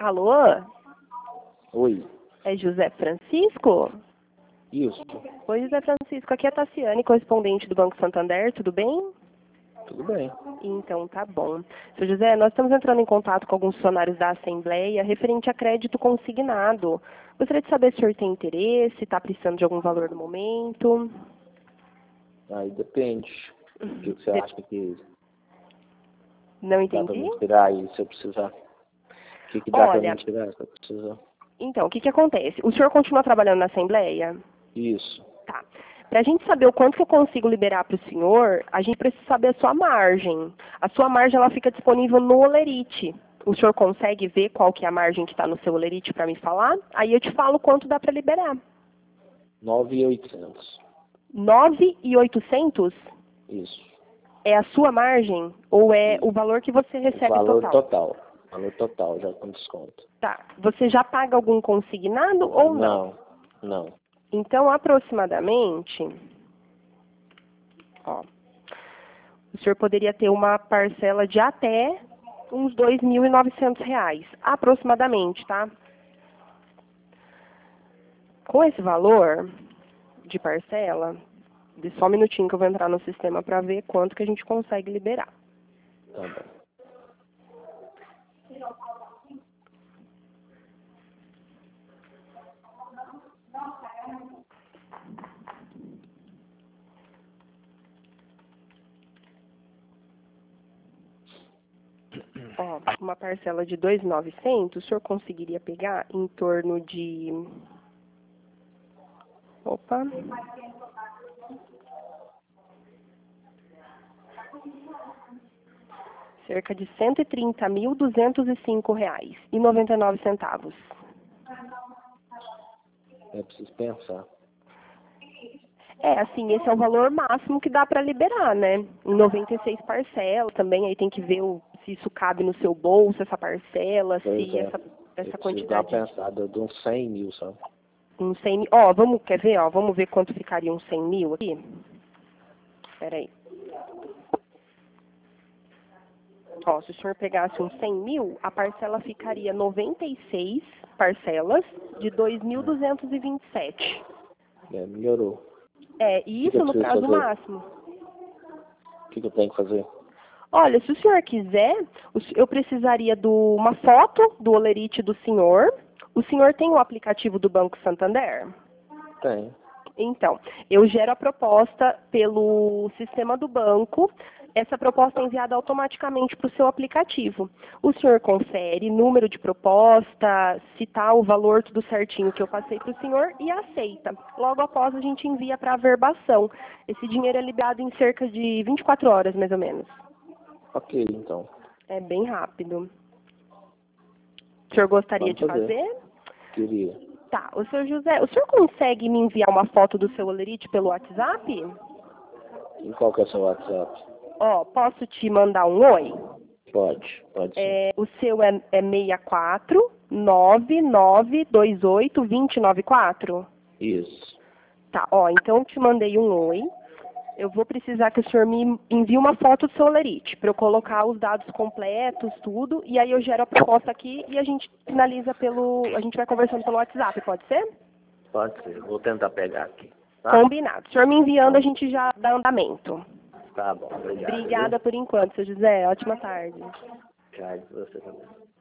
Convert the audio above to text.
Alô? Oi. É José Francisco? Isso. Oi, José Francisco. Aqui é a Tassiane, correspondente do Banco Santander. Tudo bem? Tudo bem. Então, tá bom. Seu José, nós estamos entrando em contato com alguns funcionários da Assembleia referente a crédito consignado. Gostaria de saber se o senhor tem interesse, está precisando de algum valor no momento. Aí depende. O que você acha que Não dá pra entendi? me tirar aí, se eu precisar? O que dá pra Olha, me tirar se eu precisar? então, o que acontece? O senhor continua trabalhando na Assembleia? Isso. Tá. Para a gente saber o quanto que eu consigo liberar para o senhor, a gente precisa saber a sua margem. A sua margem ela fica disponível no Olerite. O senhor consegue ver qual que é a margem que está no seu Olerite para me falar? Aí eu te falo quanto dá para liberar. 9.800. 9.800 Isso. é a sua margem ou é o valor que você recebe Valor total? total. Valor total, já com desconto. Tá. Você já paga algum consignado ou não? Não. Então, aproximadamente, ó, o senhor poderia ter uma parcela de até uns R$ 2.900, aproximadamente, tá? Com esse valor de parcela, de só um minutinho que eu vou entrar no sistema para ver quanto que a gente consegue liberar. Tá bom. Ó, uma parcela de 2.900, o senhor conseguiria pegar em torno de... Opa. Cerca de R$ 130.205,99. Eu preciso pensar. É, assim, esse é o valor máximo que dá para liberar, né? Em 96 parcelas também, aí tem que ver se isso cabe no seu bolso, essa parcela, Pois se é. essa Eu preciso dar uma quantidade... pensada de uns 100 mil, sabe? Um 100 mil... Ó, quer ver, ó? Vamos ver quanto ficaria uns 100 mil aqui? Espera aí. Ó, se o senhor pegasse uns 100 mil, a parcela ficaria 96 parcelas de 2.227. É, melhorou. É, e isso eu no preciso prazo fazer? máximo. O que eu tenho que fazer? Olha, se o senhor quiser, eu precisaria de uma foto do Olerite do senhor. O senhor tem o aplicativo do Banco Santander? Tem. Então, eu gero a proposta pelo sistema do banco. Essa proposta é enviada automaticamente para o seu aplicativo. O senhor confere número de proposta, se está o valor tudo certinho que eu passei para o senhor e aceita. Logo após a gente envia para a averbação. Esse dinheiro é liberado em cerca de 24 horas, mais ou menos. Ok, então. É bem rápido. O senhor gostaria Vamos de fazer? Queria. Tá. O senhor José, o senhor consegue me enviar uma foto do seu Olerite pelo WhatsApp? E qual que é o seu WhatsApp? Ó, posso te mandar um oi? Pode sim. O seu é 64 9928 2094? Isso. Tá, ó, então eu te mandei um oi. Eu vou precisar que o senhor me envie uma foto do seu Olerite, para eu colocar os dados completos, tudo, e aí eu gero a proposta aqui e a gente finaliza a gente vai conversando pelo WhatsApp, pode ser? Pode ser. Vou tentar pegar aqui. Tá? Combinado. O senhor me enviando, a gente já dá andamento. Tá bom. Obrigado. Obrigada por enquanto, seu José. Ótima tarde. Tchau, você também.